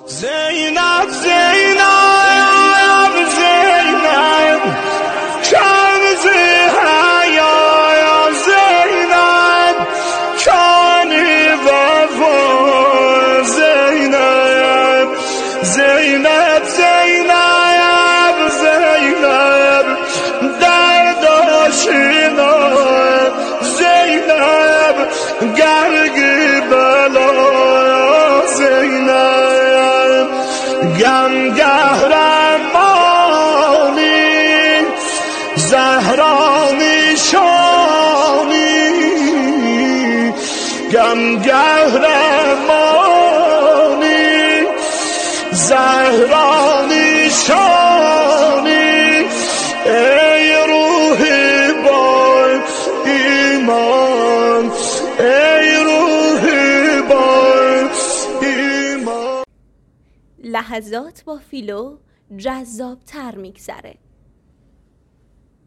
زینب زینب زینب کنز حیا زینب کانی وفا زینب زینب زینب زینب درد آشنا زینب گرگی بلا زینب گم قهرمانی زهرانی شانی گم قهرمانی زهرانی شانی ای روحی با ایمان ای روحی با ایمان. لحظات با فیلو جذاب‌تر میگذره.